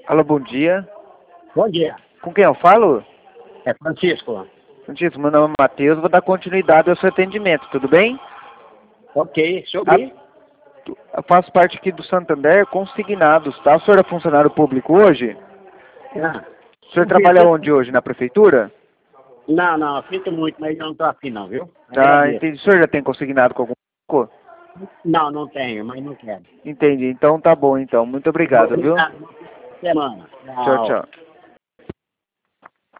Alô, bom dia. Bom dia. Com quem eu falo? É Francisco. Francisco, meu nome é Matheus, vou dar continuidade ao seu atendimento, tudo bem? Ok. Sobre? Eu faço parte aqui do Santander Consignados, tá? O senhor é funcionário público hoje? Ah, O senhor trabalha onde hoje? Na prefeitura? não, sinto muito, mas não estou afim não, viu? Ah, Agradeço. entendi. O senhor já tem consignado com algum banco? Não tenho, mas não quero. Entendi. Então tá bom, então. Muito obrigado, viu? Obrigado. Boa semana. Tchau, Tchau. tchau.